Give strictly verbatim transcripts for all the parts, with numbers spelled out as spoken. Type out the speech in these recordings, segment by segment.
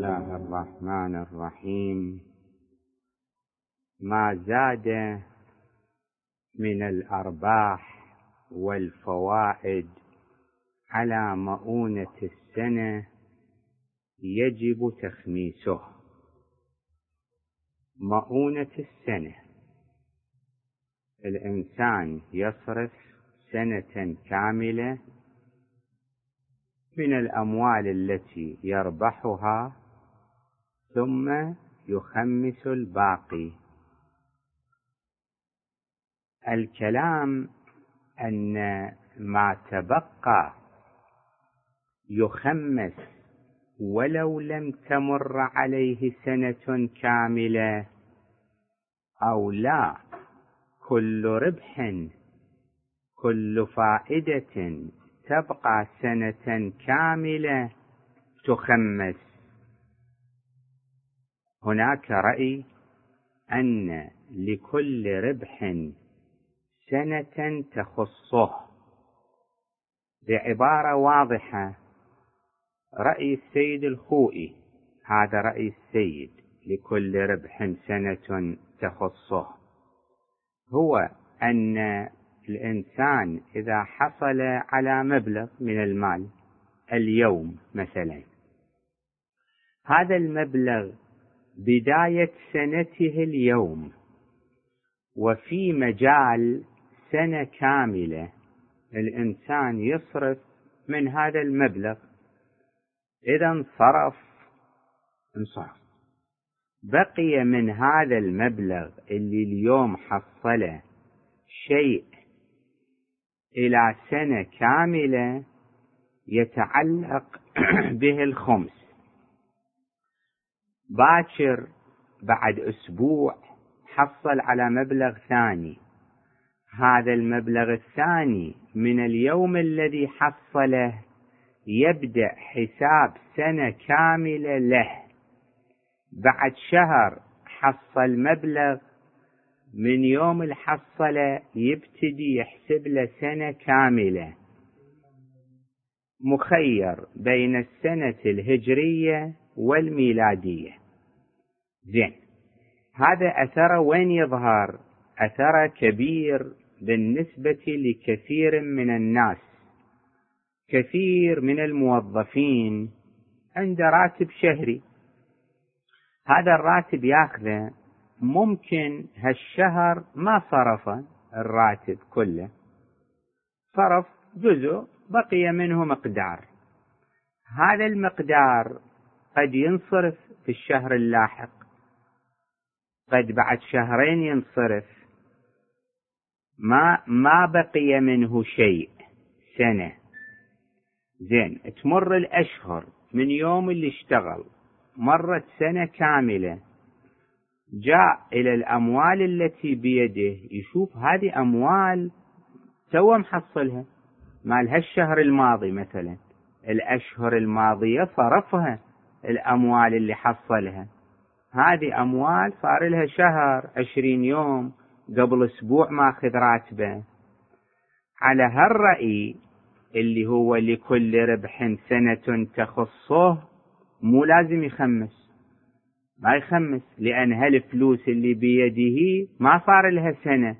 الله الرحمن الرحيم. ما زاد من الأرباح والفوائد على مؤونة السنة يجب تخميسه. مؤونة السنة، الإنسان يصرف سنة كاملة من الأموال التي يربحها ثم يخمس الباقي. الكلام أن ما تبقى يخمس ولو لم تمر عليه سنة كاملة أو لا، كل ربح كل فائدة تبقى سنة كاملة تخمس. هناك رأي أن لكل ربح سنة تخصه. بعبارة واضحة، رأي السيد الخوئي، هذا رأي السيد، لكل ربح سنة تخصه، هو أن الإنسان إذا حصل على مبلغ من المال اليوم مثلا، هذا المبلغ بداية سنته اليوم، وفي مجال سنة كاملة الإنسان يصرف من هذا المبلغ. إذا انصرف انصرف بقي من هذا المبلغ اللي اليوم حصله شيء إلى سنة كاملة يتعلق به الخمس. باكر بعد أسبوع حصل على مبلغ ثاني، هذا المبلغ الثاني من اليوم الذي حصله يبدأ حساب سنة كاملة له. بعد شهر حصل مبلغ، من يوم الحصلة يبتدي يحسب له سنة كاملة، مخير بين السنة الهجرية والميلادية. زين، هذا أثره وين يظهر؟ أثره كبير بالنسبة لكثير من الناس. كثير من الموظفين عنده راتب شهري، هذا الراتب ياخذه، ممكن هالشهر ما صرف الراتب كله، صرف جزء، بقي منه مقدار. هذا المقدار قد ينصرف في الشهر اللاحق، قد بعد شهرين ينصرف، ما ما بقي منه شيء سنة. زين، تمر الأشهر، من يوم اللي اشتغل مرت سنة كاملة، جاء إلى الأموال التي بيده، يشوف هذه أموال تو محصلها مال هالشهر الماضي مثلا، الأشهر الماضية صرفها الأموال اللي حصلها، هذه أموال صار لها شهر عشرين يوم، قبل أسبوع ما أخذ راتبه. على هالرأي اللي هو لكل ربح سنة تخصه، مو لازم يخمس، ما يخمس، لأن هالفلوس اللي بيده ما صار لها سنة.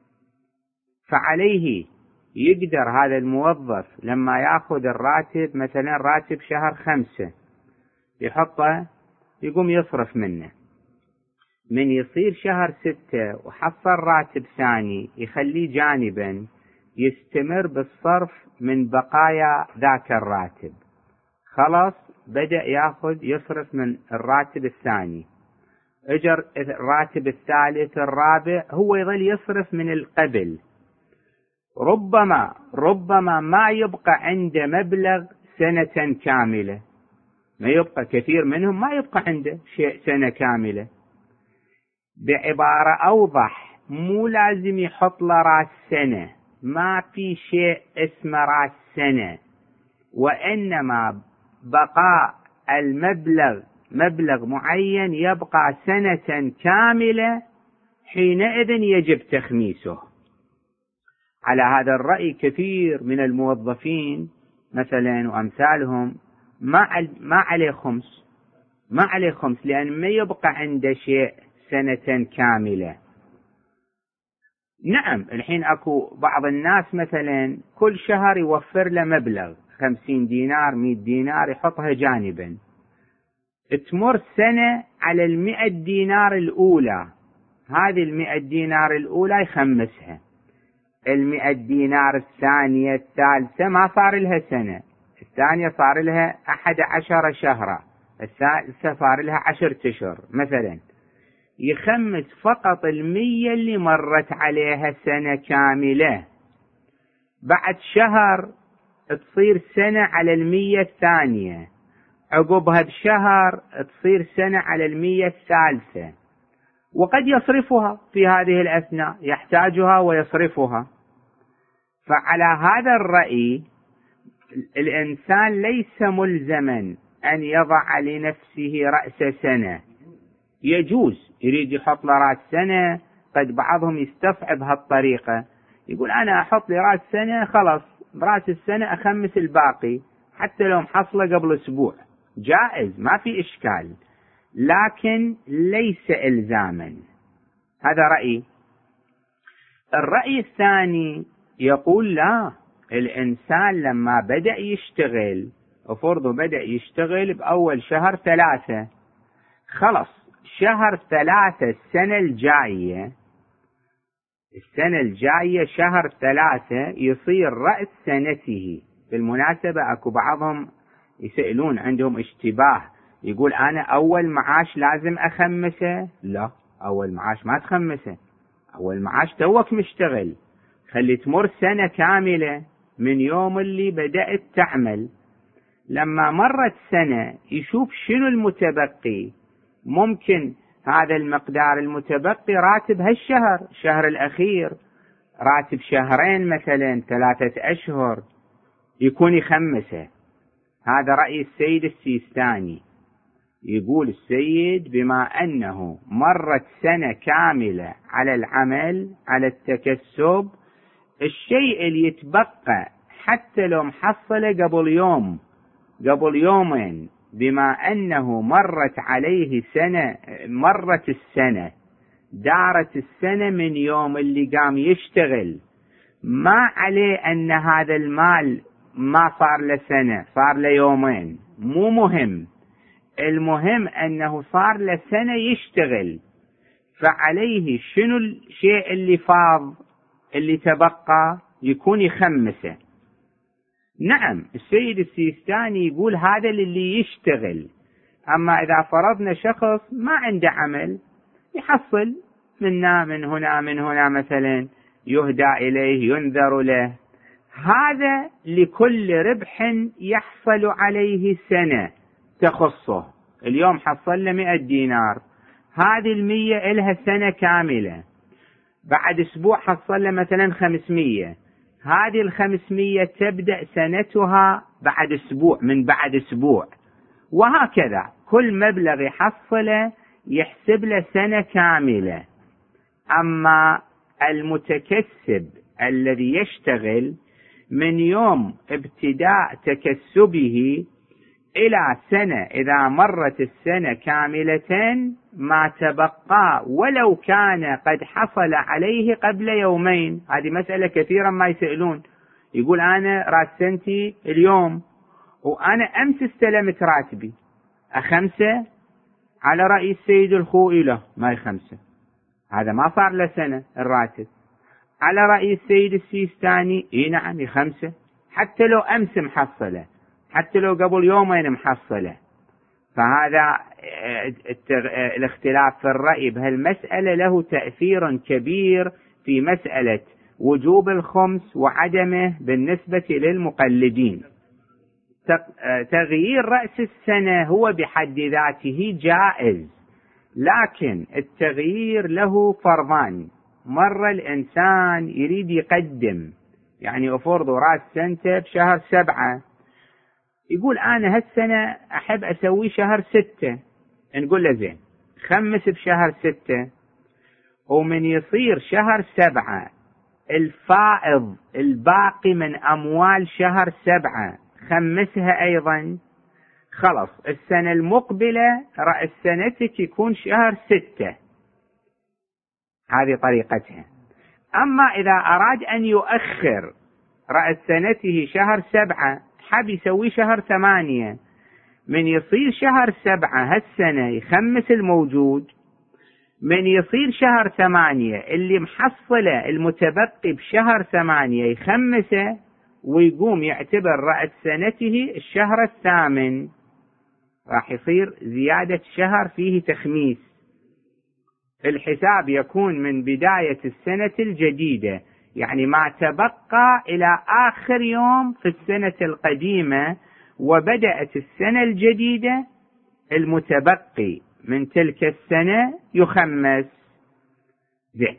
فعليه يقدر هذا الموظف لما يأخذ الراتب، مثلا راتب شهر خمسة، يحطه يقوم يصرف منه، من يصير شهر ستة وحصل راتب ثاني يخليه جانبا، يستمر بالصرف من بقايا ذاك الراتب. خلاص بدأ ياخذ يصرف من الراتب الثاني، اجر الراتب الثالث الرابع، هو يظل يصرف من القبل. ربما ربما ما يبقى عنده مبلغ سنة كاملة، ما يبقى، كثير منهم ما يبقى عنده شيء سنة كاملة. بعبارة أوضح، مو لازم يحط له راس سنة، ما في شيء اسمه راس سنة، وإنما بقاء المبلغ مبلغ معين يبقى سنة كاملة، حينئذ يجب تخميسه. على هذا الرأي كثير من الموظفين مثلا وأمثالهم ما ما عليه خمس، ما عليه خمس، لأن ما يبقى عنده شيء سنة كاملة. نعم الحين أكو بعض الناس مثلا كل شهر يوفر له مبلغ خمسين دينار مئة دينار يحطها جانبا، تمر سنة على المئة دينار الأولى، هذه المئة دينار الأولى يخمسها، المئة دينار الثانية الثالثة ما صار لها سنة، الثانية صار لها أحد عشر شهرا، الثالثة صار لها عشرة أشهر مثلا، يخمس فقط المية اللي مرت عليها سنة كاملة. بعد شهر تصير سنة على المية الثانية، عقبها بشهر تصير سنة على المية الثالثة، وقد يصرفها في هذه الأثناء، يحتاجها ويصرفها. فعلى هذا الرأي الإنسان ليس ملزما أن يضع لنفسه رأس سنة، يجوز يريد يحط له رأس سنة، قد بعضهم يستصعب هالطريقة، يقول أنا أحط لي رأس سنة خلاص برأس السنة أخمس الباقي حتى لو محصلة قبل أسبوع، جائز ما في إشكال، لكن ليس إلزاما. هذا رأي. الرأي الثاني يقول لا، الإنسان لما بدأ يشتغل، أفرضه بدأ يشتغل بأول شهر ثلاثة، خلص شهر ثلاثة السنة الجاية، السنة الجاية شهر ثلاثة يصير رأس سنته. بالمناسبة أكو بعضهم يسألون عندهم اشتباه، يقول أنا أول معاش لازم أخمسه. لا، أول معاش ما تخمسه، أول معاش توك مشتغل، خلي تمر سنة كاملة من يوم اللي بدأت تعمل. لما مرت سنة يشوف شنو المتبقي، ممكن هذا المقدار المتبقي راتب هالشهر، الشهر الأخير راتب شهرين مثلا ثلاثة أشهر، يكون يخمسه. هذا رأي السيد السيستاني، يقول السيد بما أنه مرت سنة كاملة على العمل على التكسب، الشيء اللي يتبقى حتى لو محصله قبل يوم قبل يومين، بما أنه مرت عليه سنة، مرت السنة دارت السنة من يوم اللي قام يشتغل، ما عليه أن هذا المال ما صار له سنة، صار له يومين، مو مهم، المهم أنه صار له سنة يشتغل، فعليه شنو الشيء اللي فاض اللي تبقى يكون يخمسه. نعم السيد السيستاني يقول هذا اللي يشتغل، أما إذا فرضنا شخص ما عنده عمل يحصل منا من هنا من هنا مثلا، يهدى إليه ينذر له، هذا لكل ربح يحصل عليه سنة تخصه. اليوم حصل له مئة دينار، هذه المية إلها سنة كاملة، بعد أسبوع حصل له مثلا خمسمية، هذه الخمسمية تبدأ سنتها بعد أسبوع، من بعد أسبوع، وهكذا كل مبلغ يحصله يحسب له سنة كاملة. أما المتكسب الذي يشتغل من يوم ابتداء تكسبه إلى سنة، إذا مرت السنة كاملة ما تبقى ولو كان قد حصل عليه قبل يومين، هذه مسألة كثيرا ما يسألون، يقول أنا راس سنتي اليوم وأنا أمس استلمت راتبي، أخمسة؟ على رأي السيد الخوئي له ما يخمسة، هذا ما صار له سنة الراتب. على رأي السيد السيستاني إيه نعم يخمسة، حتى لو أمس محصلة، حتى لو قبل يومين محصلة. فهذا الاختلاف في الرأي بهالمسألة له تأثير كبير في مسألة وجوب الخمس وعدمه بالنسبة للمقلدين. تغيير رأس السنة هو بحد ذاته جائز، لكن التغيير له فرضان. مرة الإنسان يريد يقدم، يعني أفرض رأس سنته بشهر سبعة، يقول أنا هالسنة أحب أسوي شهر ستة، نقول له زين خمس بشهر ستة، ومن يصير شهر سبعة الفائض الباقي من أموال شهر سبعة خمسها أيضا، خلص السنة المقبلة رأس سنتك يكون شهر ستة، هذه طريقتها. أما إذا أراد أن يؤخر رأس سنته شهر سبعة، حب يسوي شهر ثمانية، من يصير شهر سبعة هالسنة يخمس الموجود، من يصير شهر ثمانية اللي محصلة المتبقي بشهر ثمانية يخمسه، ويقوم يعتبر رأس سنته الشهر الثامن، راح يصير زيادة شهر فيه تخميس. الحساب يكون من بداية السنة الجديدة، يعني ما تبقى إلى آخر يوم في السنة القديمة، وبدأت السنة الجديدة المتبقي من تلك السنة يخمس. زين،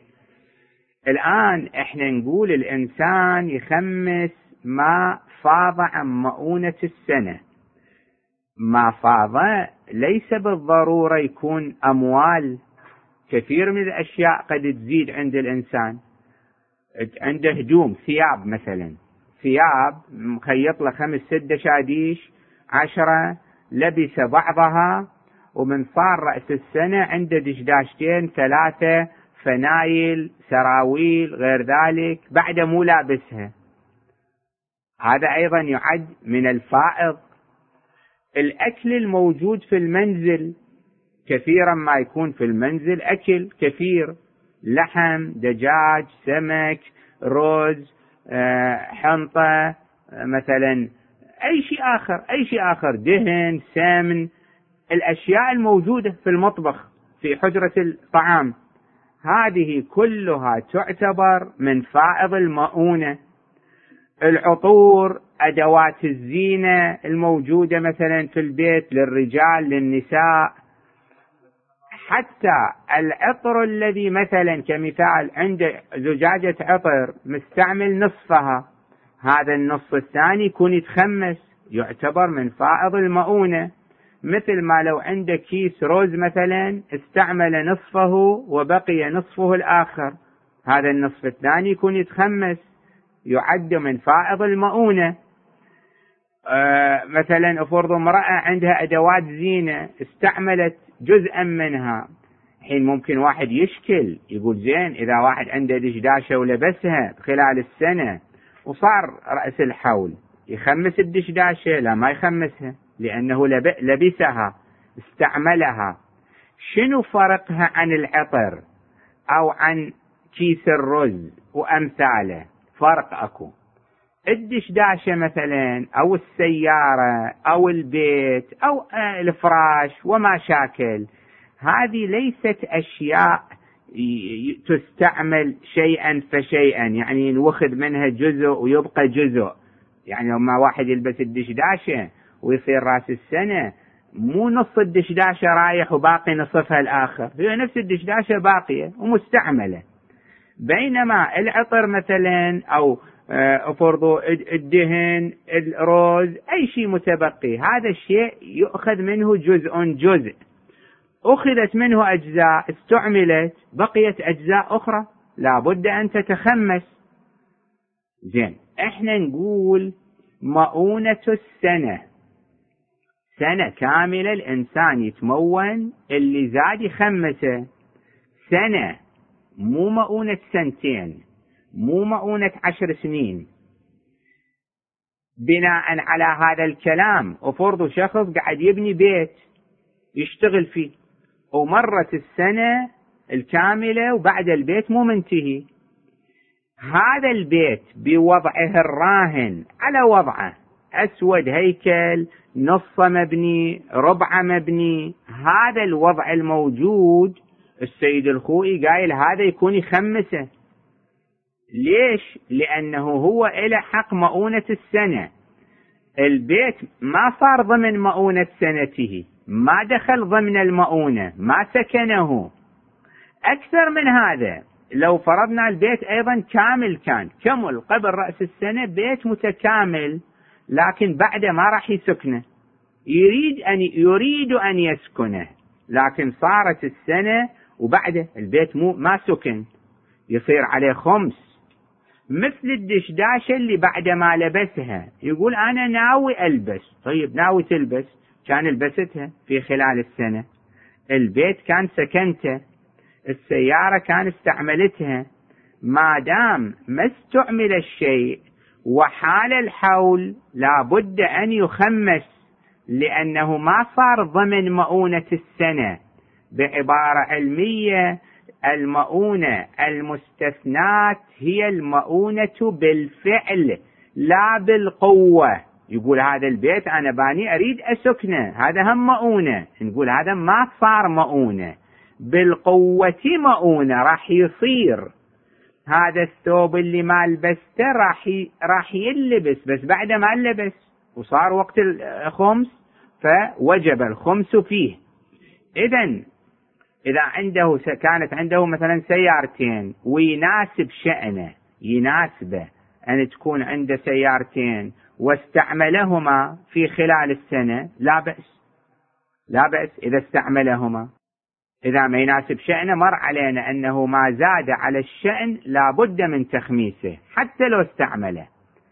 الآن احنا نقول الإنسان يخمس ما فاض عن مؤونة السنة. ما فاض ليس بالضرورة يكون أموال، كثير من الأشياء قد تزيد عند الإنسان. عنده هدوم، ثياب مثلا، ثياب مخيط له خمس ست دشاديش عشرة، لبس بعضها، ومن صار رأس السنة عنده دشداشتين ثلاثة فنايل سراويل غير ذلك بعد مو لابسها، هذا أيضا يعد من الفائض. الأكل الموجود في المنزل، كثيرا ما يكون في المنزل أكل كثير، لحم، دجاج، سمك، رز، حنطة مثلا، أي شيء آخر أي شيء آخر دهن، سمن، الأشياء الموجودة في المطبخ في حجرة الطعام، هذه كلها تعتبر من فائض المؤونة. العطور، أدوات الزينة الموجودة مثلا في البيت للرجال للنساء، حتى العطر الذي مثلا كمثال عنده زجاجة عطر مستعمل نصفها، هذا النصف الثاني يكون يتخمس، يعتبر من فائض المؤونة. مثل ما لو عنده كيس روز مثلا استعمل نصفه وبقي نصفه الآخر، هذا النصف الثاني يكون يتخمس، يعد من فائض المؤونة. آه مثلا افرض امرأة عندها أدوات زينة استعملت جزءا منها، حين ممكن واحد يشكل يقول زين إذا واحد عنده دشداشة ولبسها خلال السنة وصار رأس الحول يخمس الدشداشة؟ لا، ما يخمسها، لأنه لبسها استعملها. شنو فرقها عن العطر أو عن كيس الرز وأمثاله؟ فرق أكو. الدشداشة مثلا أو السيارة أو البيت أو الفراش وما شاكل، هذه ليست أشياء تستعمل شيئا فشيئا، يعني نوخذ منها جزء ويبقى جزء. يعني لما واحد يلبس الدشداشة ويصير راس السنة، مو نص الدشداشة رايح وباقي نصفها الآخر، هي نفس الدشداشة باقية ومستعملة. بينما العطر مثلا أو افرضوا الدهن، الروز، أي شيء متبقي، هذا الشيء يؤخذ منه جزء جزء، أخذت منه أجزاء استعملت، بقيت أجزاء أخرى لابد أن تتخمس. زين، احنا نقول مؤونة السنة، سنة كاملة الإنسان يتمون، اللي زاد يخمسه، سنة مو مؤونة سنتين، مو مؤونة عشر سنين. بناء على هذا الكلام افرضوا شخص قاعد يبني بيت يشتغل فيه، ومرت السنة الكاملة وبعد البيت مو منتهي، هذا البيت بوضعه الراهن على وضعه، أسود هيكل، نص مبني، ربع مبني، هذا الوضع الموجود السيد الخوئي قايل هذا يكون يخمسه. ليش؟ لأنه هو إلى حق مؤونة السنة، البيت ما صار ضمن مؤونة سنته، ما دخل ضمن المؤونة، ما سكنه. أكثر من هذا، لو فرضنا البيت أيضا كامل كان كمل قبل رأس السنة، بيت متكامل، لكن بعد ما راح يسكنه، يريد أن يريد أن يسكنه، لكن صارت السنة وبعد البيت مو ما سكن، يصير عليه خمس. مثل الدشداشة اللي بعد ما لبسها يقول أنا ناوي ألبس، طيب ناوي تلبس، كان لبستها في خلال السنة، البيت كان سكنته، السيارة كان استعملتها، ما دام ما استعمل الشيء وحال الحول لابد أن يخمس، لأنه ما صار ضمن مؤونة السنة. بعبارة علمية، المؤونة المستثنات هي المؤونة بالفعل لا بالقوة. يقول هذا البيت أنا باني أريد أسكنه، هذا هم مؤونة، نقول هذا ما صار مؤونة. بالقوة مؤونة، راح يصير هذا الثوب اللي ما لبسته راح راح يلبس، بس بعد ما لبس وصار وقت الخمس فوجب الخمس فيه. إذن إذا عنده كانت عنده مثلا سيارتين ويناسب شأنه، يناسبه أن تكون عنده سيارتين واستعملهما في خلال السنة، لا بأس، لا بأس إذا استعملهما. إذا ما يناسب شأنه مر علينا أنه ما زاد على الشأن لابد من تخميسه حتى لو استعمله.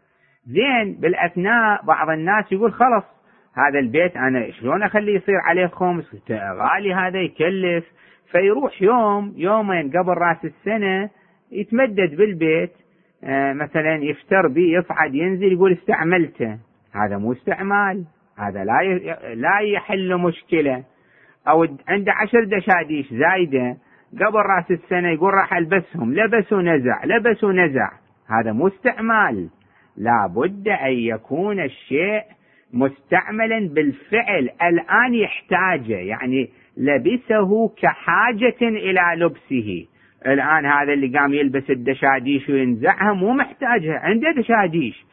زين بالأثناء بعض الناس يقول خلص هذا البيت أنا شلون أخليه يصير عليه خمس، غالي هذا يكلف، فيروح يوم يومين قبل رأس السنة يتمدد بالبيت، آه مثلا يفتر بي يصعد ينزل يقول استعملته. هذا مو استعمال، هذا لا لا يحل مشكلة. أو عنده عشر دشاديش زايدة قبل رأس السنة يقول راح ألبسهم، لبس ونزع لبس ونزع، هذا مو استعمال. لابد أن يكون الشيء مستعملا بالفعل، الآن يحتاجه، يعني لبسه كحاجة إلى لبسه. الآن هذا اللي قام يلبس الدشاديش وينزعها مو محتاجها، عنده دشاديش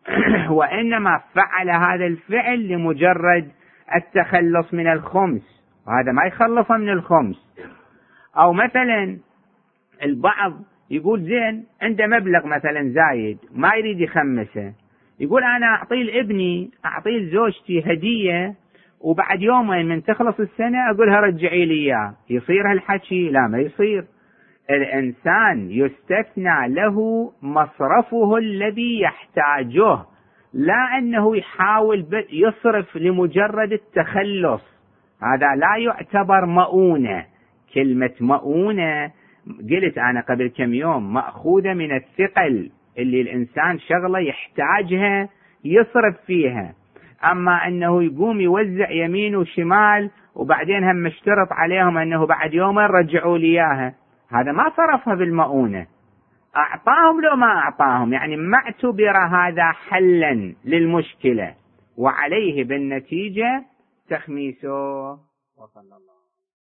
وإنما فعل هذا الفعل لمجرد التخلص من الخمس، وهذا ما يخلص من الخمس. أو مثلا البعض يقول زين عنده مبلغ مثلا زايد ما يريد يخمسه، يقول أنا أعطيه لابني، أعطيه لزوجتي هدية، وبعد يومين من تخلص السنة أقولها رجعي لي إياه. يصير هالحكي؟ لا، ما يصير. الإنسان يستثنى له مصرفه الذي يحتاجه، لا أنه يحاول يصرف لمجرد التخلص، هذا لا يعتبر مؤونة. كلمة مؤونة قلت أنا قبل كم يوم مأخوذة من الثقل اللي الإنسان شغلة يحتاجها يصرف فيها. أما أنه يقوم يوزع يمين وشمال وبعدين هم مشترط عليهم أنه بعد يومين رجعوا لي إياها، هذا ما صرفها بالمؤونة. أعطاهم لو ما أعطاهم، يعني ما اعتبر هذا حلا للمشكلة، وعليه بالنتيجة تخميسه. وصلى الله.